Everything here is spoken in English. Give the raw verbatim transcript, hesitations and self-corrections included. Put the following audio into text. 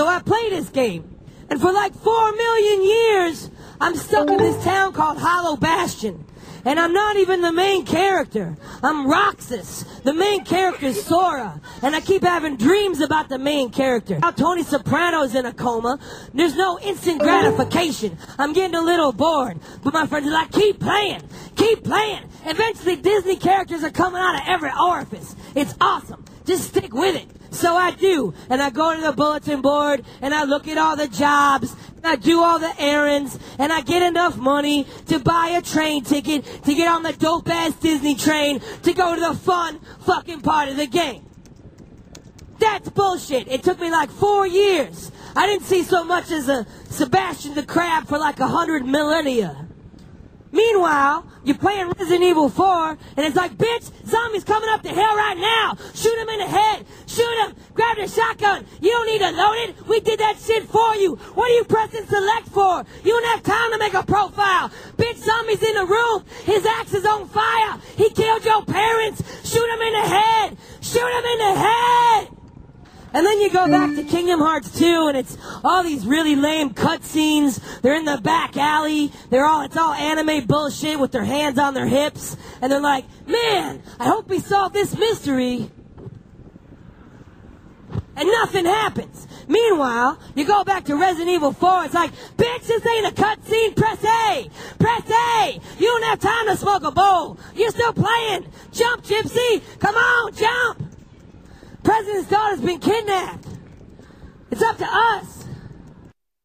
So I play this game. And for like four million years, I'm stuck in this town called Hollow Bastion. And I'm not even the main character. I'm Roxas. The main character's Sora. And I keep having dreams about the main character. Now Tony Soprano's in a coma. There's no instant gratification. I'm getting a little bored. But my friends are like, keep playing. Keep playing. Eventually Disney characters are coming out of every orifice. It's awesome. Just stick with it. So I do. And I go to the bulletin board and I look at all the jobs. And I do all the errands. And I get enough money to buy a train ticket to get on the dope-ass Disney train to go to the fun fucking part of the game. That's bullshit. It took me like four years. I didn't see so much as a Sebastian the Crab for like a hundred millennia. Meanwhile, you're playing Resident Evil four, and it's like, bitch, zombies coming up the hill right now. Shoot him in the head. Shoot him. Grab the shotgun. You don't need to load it. We did that shit for you. What are you pressing select for? You don't have time to make a profile. Bitch, zombies in the room. His axe is on fire. He killed your parents. Shoot him in the head. Shoot him in the head. And then you go back to Kingdom Hearts two, and it's all these really lame cutscenes. They're in the back alley. They're all, it's all anime bullshit with their hands on their hips. And they're like, man, I hope we solve this mystery. And nothing happens. Meanwhile, you go back to Resident Evil four, it's like, bitch, this ain't a cutscene, press A! Press A! You don't have time to smoke a bowl. You're still playing. Jump, Gypsy! Come on, jump! President's daughter's been kidnapped. It's up to us.